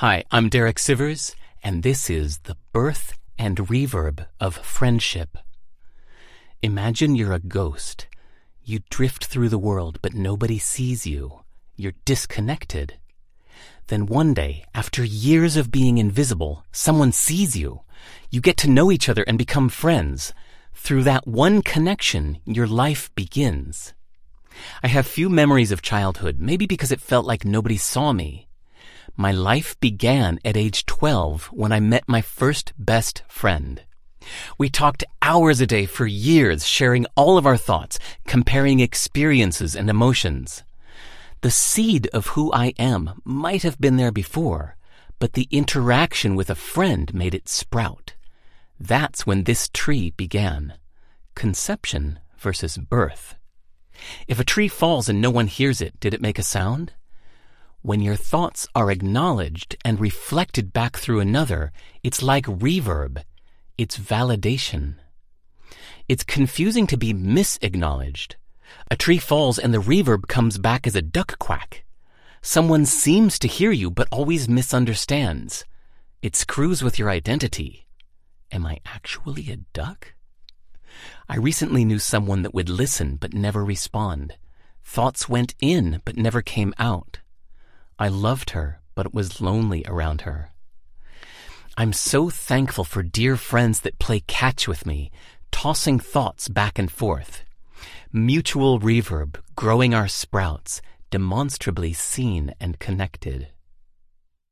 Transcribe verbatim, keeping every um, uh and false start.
Hi, I'm Derek Sivers, and this is the birth and reverb of friendship. Imagine you're a ghost. You drift through the world, but nobody sees you. You're disconnected. Then one day, after years of being invisible, someone sees you. You get to know each other and become friends. Through that one connection, your life begins. I have few memories of childhood, maybe because it felt like nobody saw me. My life began at age twelve when I met my first best friend. We talked hours a day for years, sharing all of our thoughts, comparing experiences and emotions. The seed of who I am might have been there before, but the interaction with a friend made it sprout. That's when this tree began. Conception versus birth. If a tree falls and no one hears it, did it make a sound? When your thoughts are acknowledged and reflected back through another, it's like reverb. It's validation. It's confusing to be misacknowledged. A tree falls and the reverb comes back as a duck quack. Someone seems to hear you but always misunderstands. It screws with your identity. Am I actually a duck? I recently knew someone that would listen but never respond. Thoughts went in but never came out. I loved her, but it was lonely around her. I'm so thankful for dear friends that play catch with me, tossing thoughts back and forth. Mutual reverb, growing our sprouts, demonstrably seen and connected.